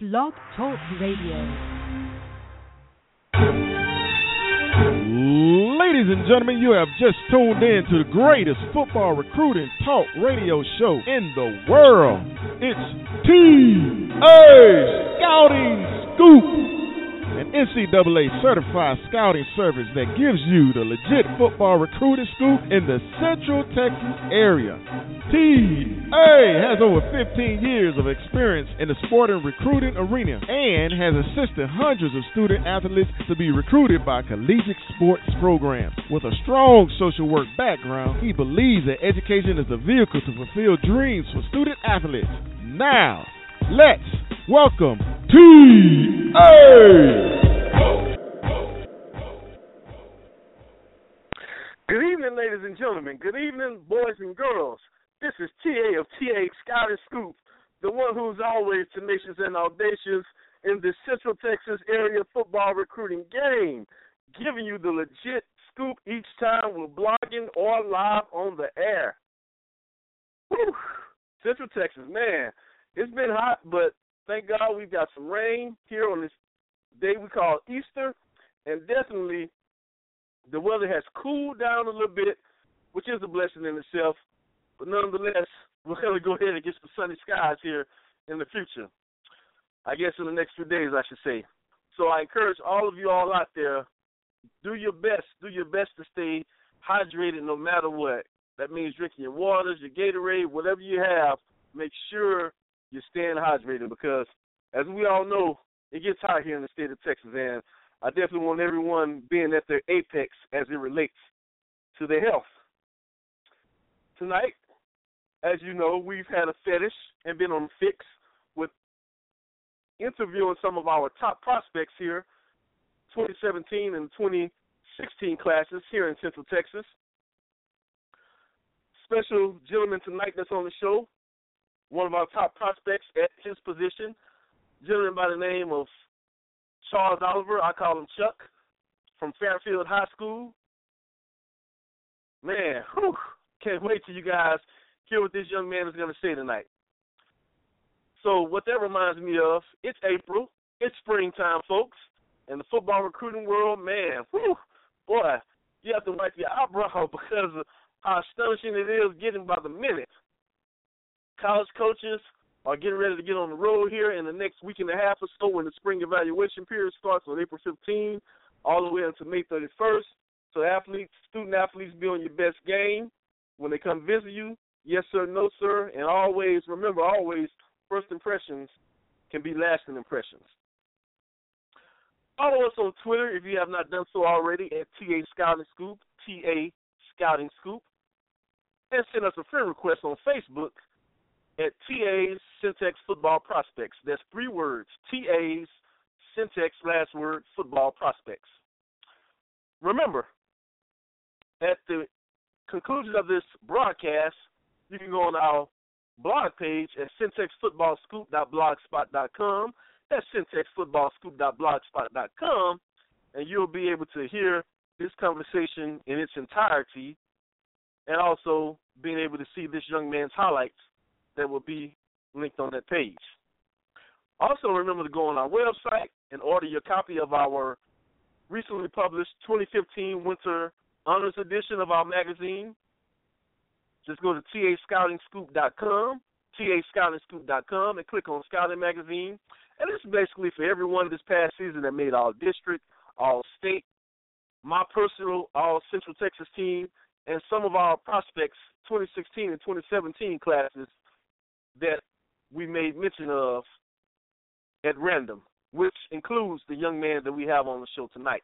Blog Talk Radio. Ladies and gentlemen, you have just tuned in to the greatest football recruiting talk radio show in the world. It's TA Scouting Scoop, an NCAA certified scouting service that gives you the legit football recruiting scoop in the Central Texas area. TA has over 15 years of experience in the sport and recruiting arena and has assisted hundreds of student athletes to be recruited by collegiate sports programs. With a strong social work background, he believes that education is the vehicle to fulfill dreams for student athletes. Now, let's welcome TA! Good evening, ladies and gentlemen. Good evening, boys and girls. This is TA of TA Scouting Scoop, the one who's always tenacious and audacious in the Central Texas area football recruiting game, giving you the legit scoop each time we're blogging or live on the air. Whew. Central Texas, man, it's been hot, but thank God we've got some rain here on this day we call Easter, and definitely the weather has cooled down a little bit, which is a blessing in itself. But nonetheless, we're going to go ahead and get some sunny skies here in the future. I guess in the next few days, I should say. So I encourage all of you all out there, do your best to stay hydrated no matter what. That means drinking your waters, your Gatorade, whatever you have. Make sure you're staying hydrated because, as we all know, it gets hot here in the state of Texas, and I definitely want everyone being at their apex as it relates to their health. Tonight, as you know, we've had a fetish and been on a fix with interviewing some of our top prospects here, 2017 and 2016 classes here in Central Texas. Special gentleman tonight that's on the show, one of our top prospects at his position, gentleman by the name of Charles Oliver, I call him Chuck, from Fairfield High School. Man, can't wait till you guys hear what this young man is going to say tonight. So what that reminds me of, it's April, it's springtime, folks, and the football recruiting world, man, boy, you have to wipe your eyebrow because of how astonishing it is getting by the minute. College coaches are getting ready to get on the road here in the next week and a half or so when the spring evaluation period starts on April 15 all the way until May 31st. So student athletes, be on your best game when they come visit you. Yes, sir, no, sir, and always, remember, first impressions can be lasting impressions. Follow us on Twitter if you have not done so already at TA Scouting Scoop, TA Scouting Scoop, and send us a friend request on Facebook at TA's Centex Football Prospects. That's 3 words, TA's Centex, last word, Football Prospects. Remember, at the conclusion of this broadcast, you can go on our blog page at centexfootballscoop.blogspot.com. That's centexfootballscoop.blogspot.com, and you'll be able to hear this conversation in its entirety and also being able to see this young man's highlights that will be linked on that page. Also, remember to go on our website and order your copy of our recently published 2015 Winter Honors Edition of our magazine. Just go to tascoutingscoop.com, tascoutingscoop.com, and click on Scouting Magazine. And this is basically for everyone this past season that made All-District, All-State, my personal All-Central Texas team, and some of our prospects, 2016 and 2017 classes, that we made mention of at random, which includes the young man that we have on the show tonight.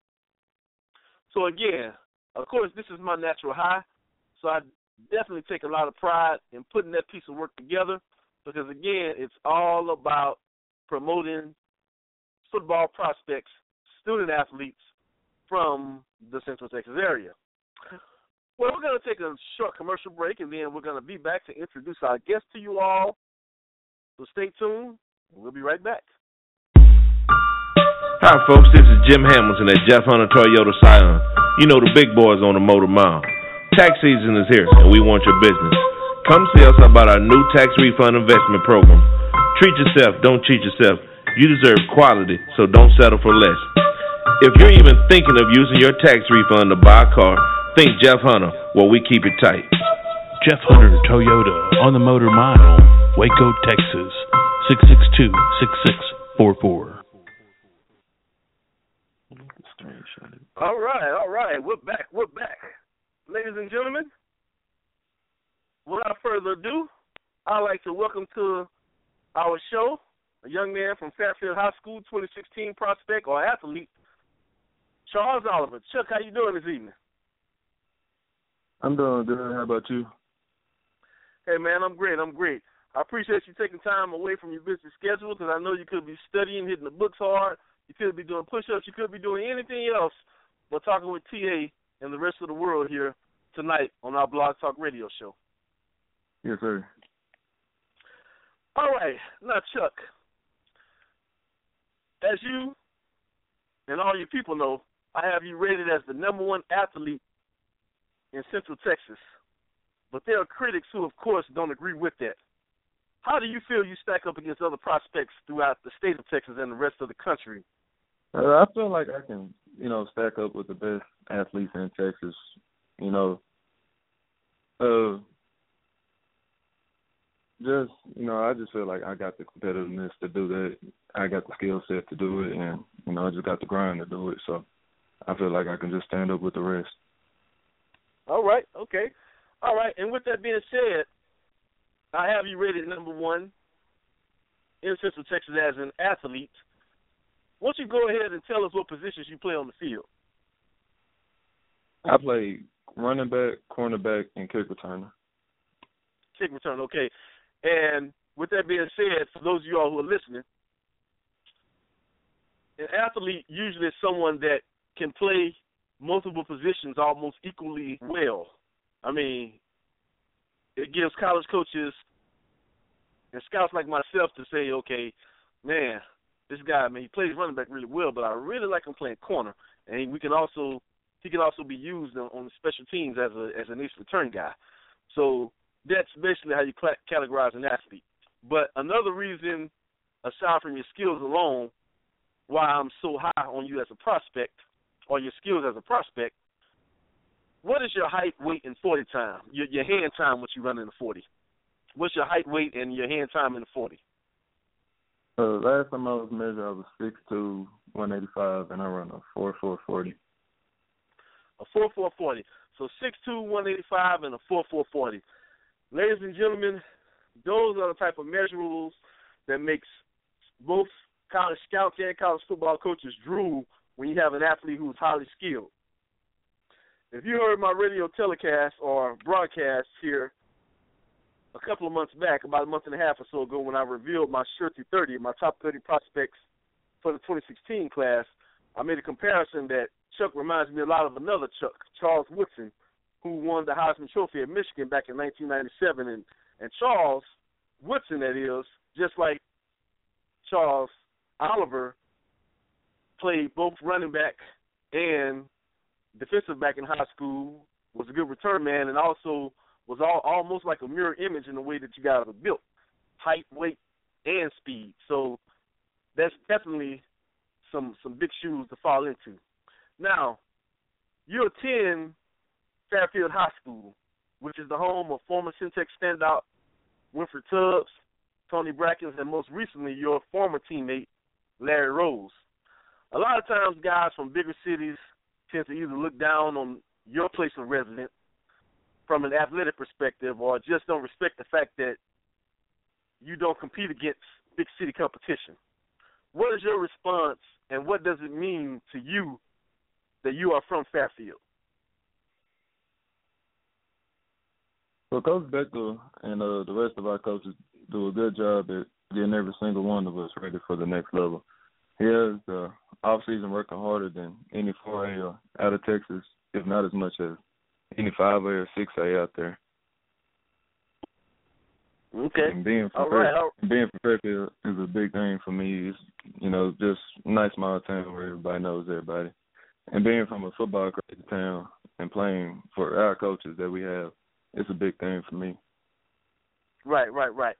So again, of course, this is my natural high, so I definitely take a lot of pride in putting that piece of work together because, again, it's all about promoting football prospects, student athletes from the Central Texas area. Well, we're going to take a short commercial break, and then we're going to be back to introduce our guest to you all. So stay tuned, and we'll be right back. Hi, folks. This is Jim Hamilton at Jeff Hunter Toyota Scion. You know the big boys on the Motor Mile. Tax season is here, and we want your business. Come see us about our new tax refund investment program. Treat yourself, don't cheat yourself. You deserve quality, so don't settle for less. If you're even thinking of using your tax refund to buy a car, think Jeff Hunter, where we keep it tight. Jeff Hunter Toyota on the Motor Mile, Waco, Texas, 662-6644. All right. We're back. Ladies and gentlemen, without further ado, I'd like to welcome to our show a young man from Fairfield High School, 2016 prospect or athlete, Charles Oliver. Chuck, how you doing this evening? I'm doing good. How about you? Hey, man, I'm great. I appreciate you taking time away from your busy schedule because I know you could be studying, hitting the books hard. You could be doing push-ups. You could be doing anything else but talking with TA and the rest of the world here tonight on our Blog Talk Radio show. Yes, sir. All right. Now, Chuck, as you and all your people know, I have you rated as the #1 athlete in Central Texas. But there are critics who, of course, don't agree with that. How do you feel you stack up against other prospects throughout the state of Texas and the rest of the country? I feel like I can, stack up with the best athletes in Texas. I just feel like I got the competitiveness to do that. I got the skill set to do it, and, I just got the grind to do it. So I feel like I can just stand up with the rest. All right, okay. All right, and with that being said, I have you rated #1 in Central Texas as an athlete. Why don't you go ahead and tell us what positions you play on the field? I play running back, cornerback, and kick returner. Kick return, okay. And with that being said, for those of you all who are listening, an athlete usually is someone that can play multiple positions almost equally well. I mean, it gives college coaches and scouts like myself to say, okay, man, this guy, he plays running back really well, but I really like him playing corner. And he can also be used on the special teams as an ace return guy. So that's basically how you categorize an athlete. But another reason, aside from your skills alone, why I'm so high on you as a prospect, or your skills as a prospect, what is your height, weight, and 40 time? Your hand time, what you run in the 40. What's your height, weight, and your hand time in the 40? Last time I was measured, I was 6'2", 185, and I run a 4.440. A 4.440. So 6'2", 185, and a 4.440. Ladies and gentlemen, those are the type of measurables that makes both college scouts and college football coaches drool when you have an athlete who's highly skilled. If you heard my radio telecast or broadcast here a couple of months back, about a month and a half or so ago, when I revealed my Sure Through 30, my top 30 prospects for the 2016 class, I made a comparison that Chuck reminds me a lot of another Chuck, Charles Woodson, who won the Heisman Trophy at Michigan back in 1997. And Charles Woodson, that is, just like Charles Oliver, played both running back and defensive back in high school, was a good return man, and also was almost like a mirror image in the way that you guys are built, height, weight, and speed. So that's definitely some big shoes to fall into. Now, you attend Fairfield High School, which is the home of former Centex standout Winfred Tubbs, Tony Brackens, and most recently your former teammate, Larry Rose. A lot of times guys from bigger cities tend to either look down on your place of residence from an athletic perspective or just don't respect the fact that you don't compete against big city competition. What is your response, and what does it mean to you that you are from Fairfield? Well, Coach Becker and the rest of our coaches do a good job at getting every single one of us ready for the next level. He has the off-season working harder than any 4A out of Texas, if not as much as any 5A or 6A out there. Okay. And being from Fairfield is a big thing for me. It's, just a nice small town where everybody knows everybody. And being from a football crazy town and playing for our coaches that we have, it's a big thing for me. Right.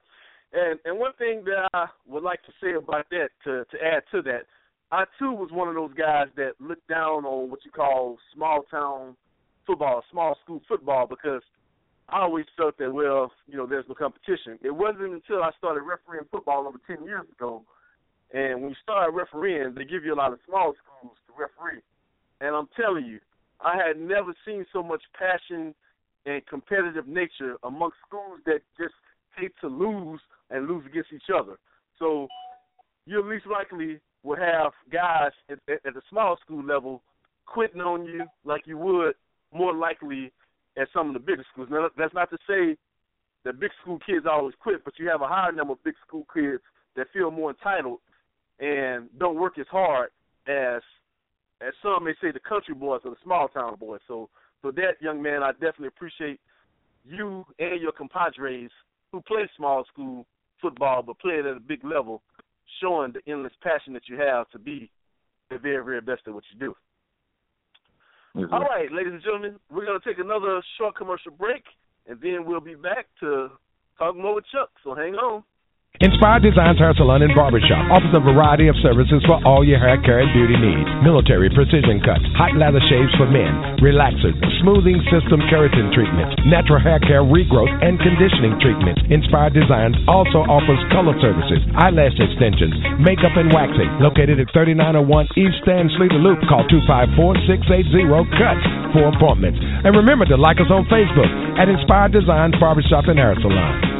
And one thing that I would like to say about that, to add to that, I too was one of those guys that looked down on what you call small town football, small school football, because I always felt that, well, there's no competition. It wasn't until I started refereeing football over 10 years ago, and when you start refereeing, they give you a lot of small schools to referee. And I'm telling you, I had never seen so much passion and competitive nature amongst schools that just hate to lose and lose against each other. So you least likely will have guys at the small school level quitting on you like you would more likely at some of the bigger schools. Now, that's not to say that big school kids always quit, but you have a higher number of big school kids that feel more entitled and don't work as hard as some may say the country boys or the small town boys. So that, young man, I definitely appreciate you and your compadres who play small school football but play it at a big level, showing the endless passion that you have to be the very, very best at what you do. Mm-hmm. All right, ladies and gentlemen, we're going to take another short commercial break, and then we'll be back to talk more with Chuck, so hang on. Inspired Designs Hair Salon and Barbershop offers a variety of services for all your hair care and beauty needs. Military precision cuts, hot lather shaves for men, relaxers, smoothing system keratin treatments, natural hair care regrowth and conditioning treatments. Inspired Designs also offers color services, eyelash extensions, makeup and waxing. Located at 3901 East Stan Sleeter Loop. Call 254-680-CUTS for appointments. And remember to like us on Facebook at Inspired Designs Barbershop and Hair Salon.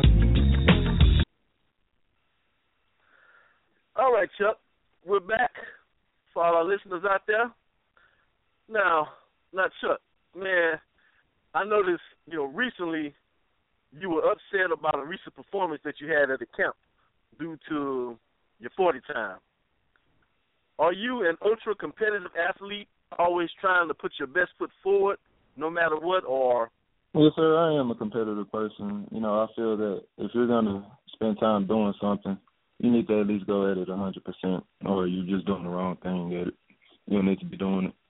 All right, Chuck, we're back for all our listeners out there. Now, Chuck, man, I noticed, recently you were upset about a recent performance that you had at the camp due to your 40 time. Are you an ultra-competitive athlete, always trying to put your best foot forward no matter what, or? Yes, sir, I am a competitive person. I feel that if you're going to spend time doing something, you need to at least go at it 100%, or you're just doing the wrong thing at it. You don't need to be doing it.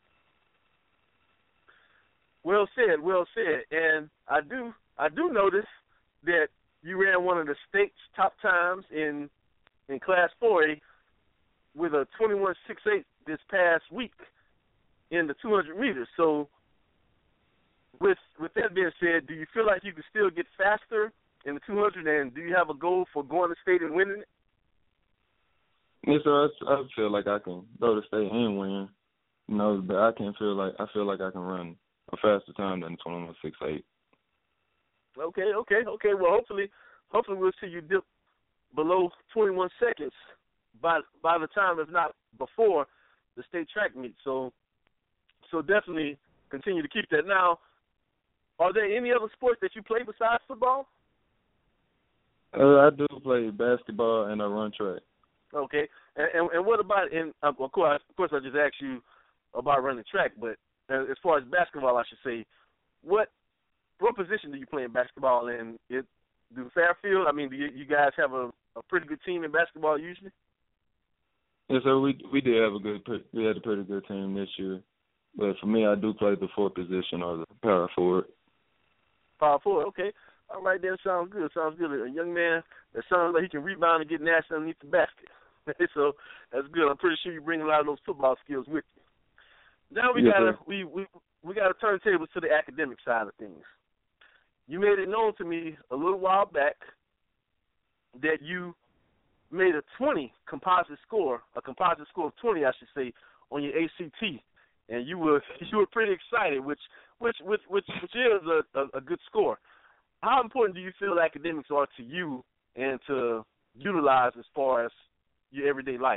Well said. And I do notice that you ran one of the state's top times in Class 4A with a 21.68 this past week in the 200 meters. So with that being said, do you feel like you can still get faster in the 200, and do you have a goal for going to state and winning it? Yes, sir. I feel like I can go to state and win, but I feel like I can run a faster time than 21.68. Okay. Well, hopefully we'll see you dip below 21 seconds by the time, if not before, the state track meet. So definitely continue to keep that. Now, are there any other sports that you play besides football? I do play basketball and I run track. Okay, and what about of course I just asked you about running track, but as far as basketball, I should say, what position do you play in basketball? And do Fairfield? I mean, do you guys have a pretty good team in basketball usually? Yes, sir. We had a pretty good team this year, but for me, I do play the fourth position or the power forward. Power forward, okay. All right, that sounds good. A young man that sounds like he can rebound and get nasty underneath the basket. So that's good. I'm pretty sure you bring a lot of those football skills with you. Now we gotta turn tables to the academic side of things. You made it known to me a little while back that you made a composite score of 20, I should say, on your ACT, and you were pretty excited, which is a good score. How important do you feel academics are to you and to utilize as far as your everyday life?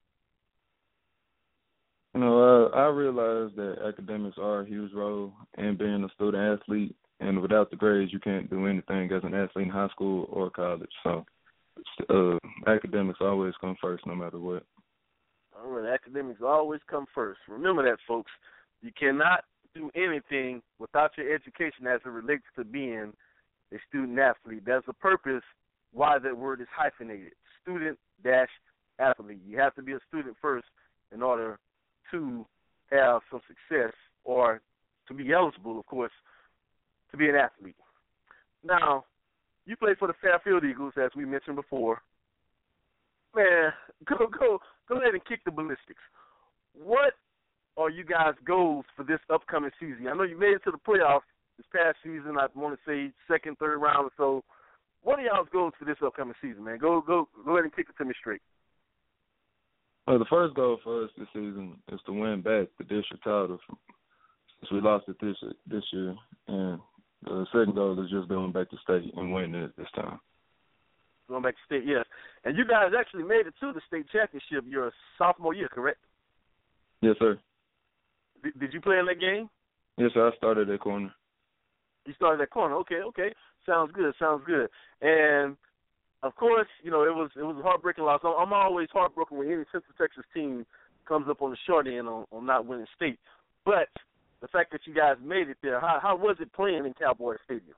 I realize that academics are a huge role in being a student athlete, and without the grades, you can't do anything as an athlete in high school or college. So academics always come first no matter what. All right, academics always come first. Remember that, folks. You cannot do anything without your education as it relates to being a student athlete. That's the purpose why that word is hyphenated, student-athlete. You have to be a student first in order to have some success or to be eligible, of course, to be an athlete. Now, you play for the Fairfield Eagles, as we mentioned before. Man, go ahead and kick the ballistics. What are you guys' goals for this upcoming season? I know you made it to the playoffs this past season. I want to say second, third round or so. What are y'all's goals for this upcoming season, man? Go ahead and kick it to me straight. Well, the first goal for us this season is to win back the district title since we lost it this year. And the second goal is just going back to state and winning it this time. Going back to state, yes. And you guys actually made it to the state championship your sophomore year, correct? Yes, sir. Did you play in that game? Yes, sir. I started at corner. You started at corner. Okay. Sounds good. And of course, you know, it was a heartbreaking loss. I'm always heartbroken when any Central Texas team comes up on the short end on not winning state. But the fact that you guys made it there, how was it playing in Cowboy Stadium?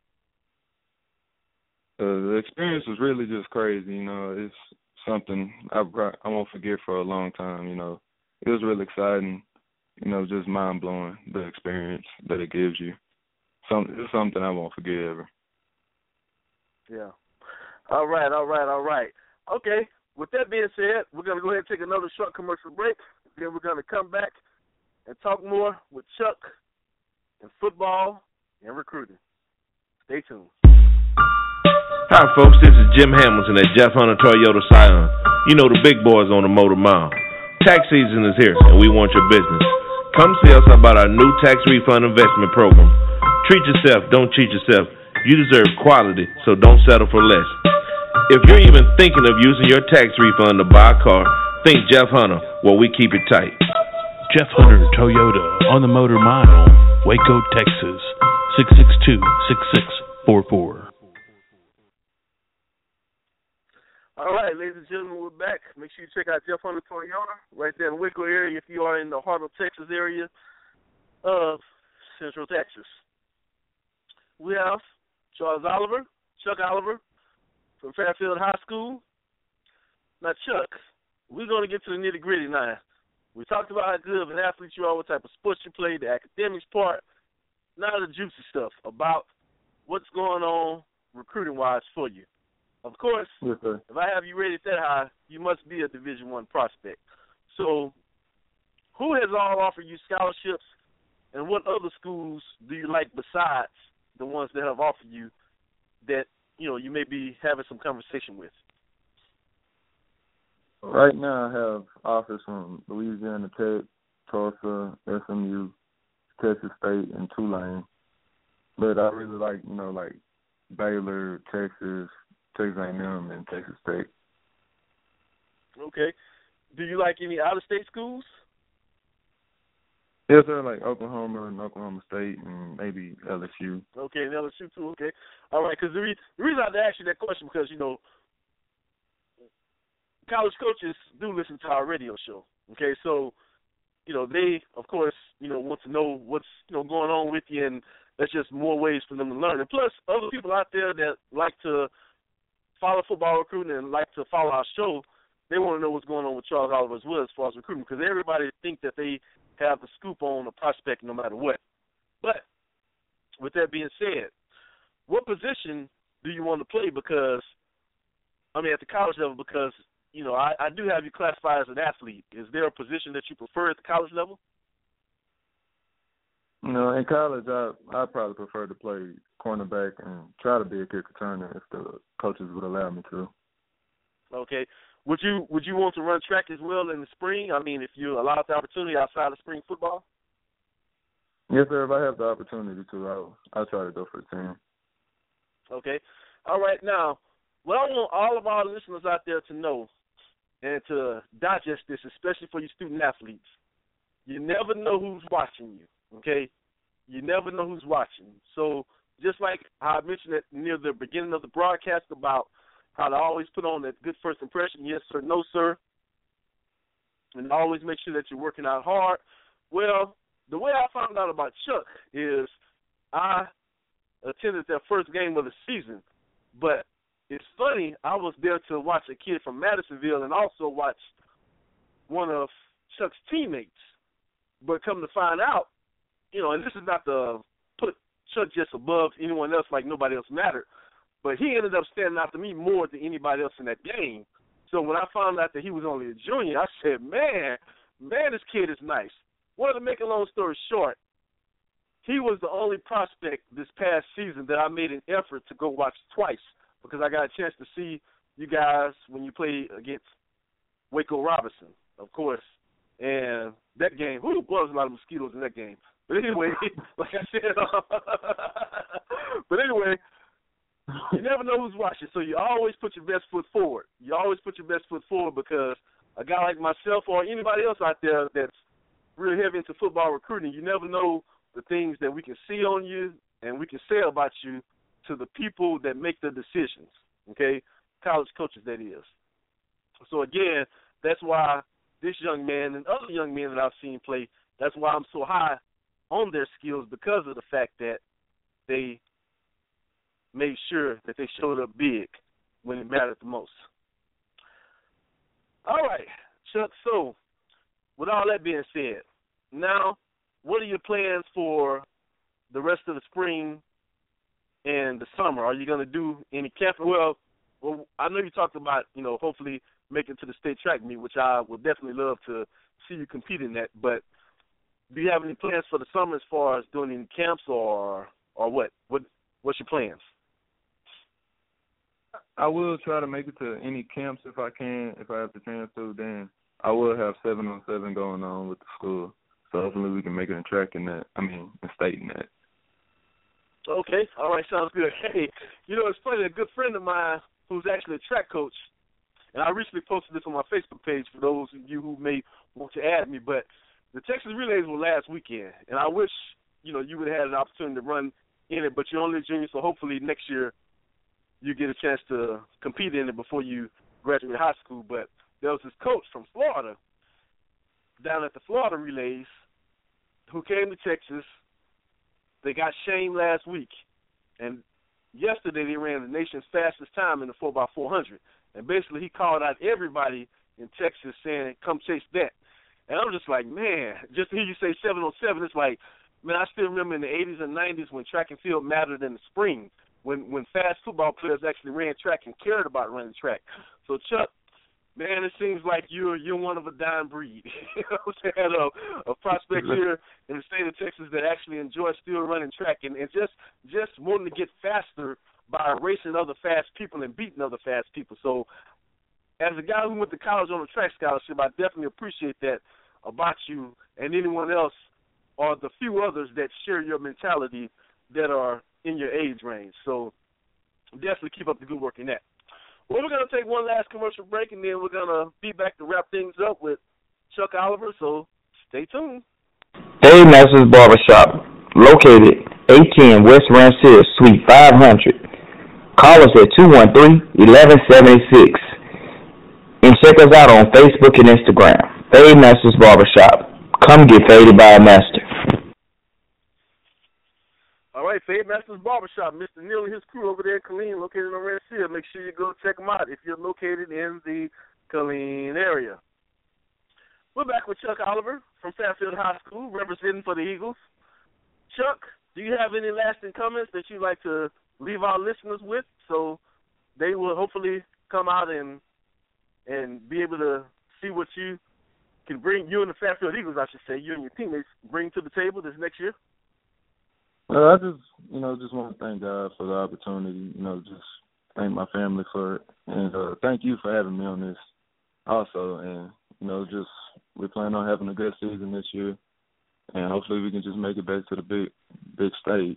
The experience was really just crazy. You know, it's something I won't forget for a long time. You know, it was really exciting. You know, just mind blowing the experience that it gives you. It's something I won't forget ever. Yeah. All right. Okay. With that being said, we're gonna go ahead and take another short commercial break. Then we're gonna come back and talk more with Chuck and football and recruiting. Stay tuned. Hi, folks. This is Jim Hamilton at Jeff Hunter Toyota Scion. You know the big boys on the Motor Mile. Tax season is here, and we want your business. Come see us about our new tax refund investment program. Treat yourself, don't cheat yourself. You deserve quality, so don't settle for less. If you're even thinking of using your tax refund to buy a car, think Jeff Hunter, where we keep it tight. Jeff Hunter Toyota on the Motor Mile, Waco, Texas, 662-6644. All right, ladies and gentlemen, we're back. Make sure you check out Jeff Hunter Toyota right there in the Waco area if you are in the heart of Texas area of Central Texas. We have Chuck Oliver from Fairfield High School. Now, Chuck, we're going to get to the nitty-gritty now. We talked about how good of an athlete you are, what type of sports you play, the academics part. Now the juicy stuff about what's going on recruiting-wise for you. Of course, yes, sir. If I have you rated that high, you must be a Division I prospect. So who has all offered you scholarships, and what other schools do you like besides the ones that have offered you that, you know, you may be having some conversation with? Right now I have offers from Louisiana Tech, Tulsa, SMU, Texas State, and Tulane. But I really like, you know, like Baylor, Texas A&M, and Texas Tech. Okay. Do you like any out-of-state schools? Yes, sir, like Oklahoma and Oklahoma State and maybe LSU. Okay, and LSU too, okay. All right, because the reason I had to ask you that question because, you know, college coaches do listen to our radio show, okay? So, you know, they, of course, you know, want to know what's, you know, going on with you, and that's just more ways for them to learn. And plus, other people out there that like to follow football recruiting and like to follow our show, they want to know what's going on with Charles Oliver as well as far as recruiting, because everybody think that they have the scoop on a prospect no matter what. But with that being said, what position do you want to play? Because, I mean, at the college level, because, you know, I do have you classified as an athlete. Is there a position that you prefer at the college level? No, in college, I probably prefer to play cornerback and try to be a kick returner if the coaches would allow me to. Okay. Would you want to run track as well in the spring? I mean, if you're allowed the opportunity outside of spring football? Yes, sir. If I have the opportunity to, I'll try to go for the team. Okay. All right. Now, what I want all of our listeners out there to know and to digest this, especially for you student athletes, you never know who's watching you, okay? You never know who's watching. So just like I mentioned at near the beginning of the broadcast about how to always put on that good first impression, yes, sir, no, sir, and always make sure that you're working out hard. Well, the way I found out about Chuck is I attended their first game of the season, but it's funny, I was there to watch a kid from Madisonville and also watch one of Chuck's teammates. But come to find out, you know, and this is not to put Chuck just above anyone else like nobody else mattered, But he ended up standing out to me more than anybody else in that game. So when I found out that he was only a junior, I said, man, this kid is nice. Well, to make a long story short, he was the only prospect this past season that I made an effort to go watch twice because I got a chance to see you guys when you played against Waco Robinson, of course. And that game, boy, there was a lot of mosquitoes in that game. But anyway, like I said, you never know who's watching, so you always put your best foot forward. You always put your best foot forward because a guy like myself or anybody else out there that's really heavy into football recruiting, you never know the things that we can see on you and we can say about you to the people that make the decisions, okay? College coaches, that is. So, again, that's why this young man and other young men that I've seen play, that's why I'm so high on their skills because of the fact that they made sure that they showed up big when it mattered the most. All right, Chuck, so with all that being said, now what are your plans for the rest of the spring and the summer? Are you going to do any camp? Well, I know you talked about, hopefully making it to the state track meet, which I would definitely love to see you compete in that. But do you have any plans for the summer as far as doing any camps or what? What's your plans? I will try to make it to any camps if I can. If I have the chance to, then I will have 7-on-7 going on with the school. So hopefully we can make it in track in state in that. Okay. All right. Sounds good. Hey, it's funny. A good friend of mine who's actually a track coach, and I recently posted this on my Facebook page for those of you who may want to add me, but the Texas Relays were last weekend, and I wish, you would have had an opportunity to run in it, but you're only a junior, so hopefully next year you get a chance to compete in it before you graduate high school. But there was this coach from Florida down at the Florida Relays who came to Texas. They got shamed last week, and yesterday they ran the nation's fastest time in the 4x400. And basically he called out everybody in Texas saying, come chase that. And I'm just like, man, just to hear you say 7-on-7, it's like, man, I still remember in the 80s and 90s when track and field mattered in the spring, when fast football players actually ran track and cared about running track. So, Chuck, man, it seems like you're one of a dying breed. You know what I'm saying? A prospect here in the state of Texas that actually enjoys still running track and just wanting to get faster by racing other fast people and beating other fast people. So as a guy who went to college on a track scholarship, I definitely appreciate that about you and anyone else or the few others that share your mentality that are in your age range. So definitely keep up the good work in that. Well, we're going to take one last commercial break, and then we're going to be back to wrap things up with Chuck Oliver, so stay tuned. Dave Masters Barbershop, located 810 West Ranch, Suite 500. Call us at 213-1176. And check us out on Facebook and Instagram. Dave Masters Barbershop. Come get faded by a master. All right, Fade Masters Barbershop, Mr. Neal and his crew over there in Killeen, located in Rancheria. Make sure you go check them out if you're located in the Killeen area. We're back with Chuck Oliver from Fairfield High School, representing for the Eagles. Chuck, do you have any lasting comments that you'd like to leave our listeners with so they will hopefully come out and be able to see what you can bring, you and the Fairfield Eagles, I should say, you and your teammates, bring to the table this next year? Well, I just want to thank God for the opportunity, just thank my family for it. And thank you for having me on this also. And, we plan on having a good season this year. And hopefully we can just make it back to the big stage.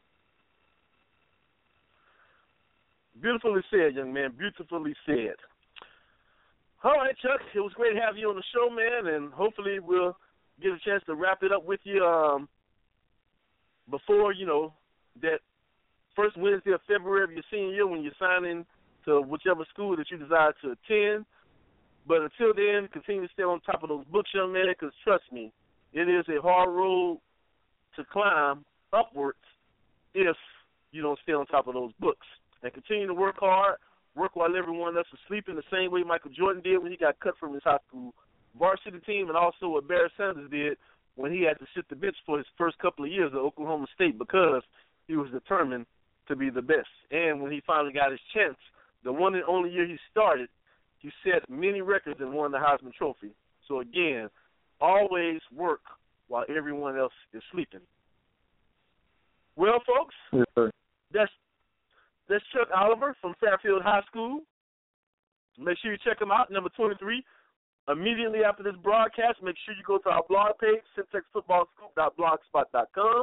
Beautifully said, young man. Beautifully said. All right, Chuck, it was great to have you on the show, man. And hopefully we'll get a chance to wrap it up with you before, that first Wednesday of February of your senior year when you're signing to whichever school that you desire to attend. But until then, continue to stay on top of those books, young man, because trust me, it is a hard road to climb upwards if you don't stay on top of those books. And continue to work hard, work while everyone else is sleeping, the same way Michael Jordan did when he got cut from his high school varsity team, and also what Barry Sanders did when he had to sit the bench for his first couple of years at Oklahoma State because he was determined to be the best. And when he finally got his chance, the one and only year he started, he set many records and won the Heisman Trophy. So, again, always work while everyone else is sleeping. Well, folks, yes, sir. That's Chuck Oliver from Fairfield High School. Make sure you check him out, number 23. Immediately after this broadcast, make sure you go to our blog page, syntexfootballscoop.blogspot.com,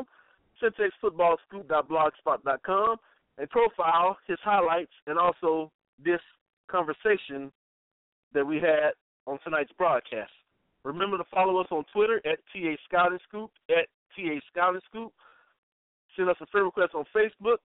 syntexfootballscoop.blogspot.com, and profile his highlights and also this conversation that we had on tonight's broadcast. Remember to follow us on Twitter at @TA Scouting Scoop, @TA Scouting Scoop. Send us a friend request on Facebook,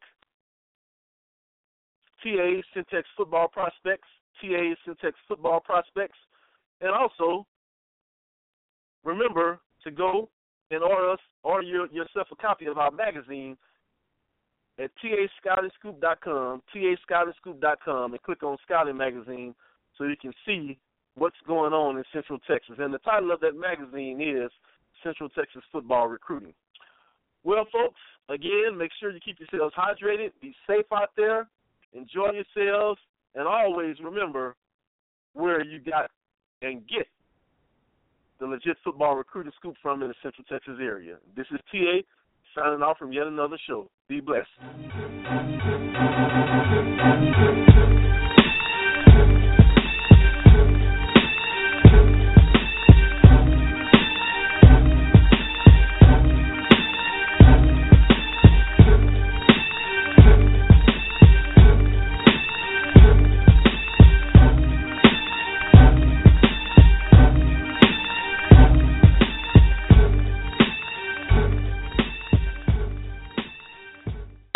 TA Syntex Football Prospects, TA Syntex Football Prospects. And also, remember to go and order yourself a copy of our magazine at tascoutingscoop.com, tascoutingscoop.com, and click on Scouting Magazine so you can see what's going on in Central Texas. And the title of that magazine is Central Texas Football Recruiting. Well, folks, again, make sure you keep yourselves hydrated, be safe out there, enjoy yourselves, and always remember where you got and get the legit football recruiting scoop from in the Central Texas area. This is TA signing off from yet another show. Be blessed.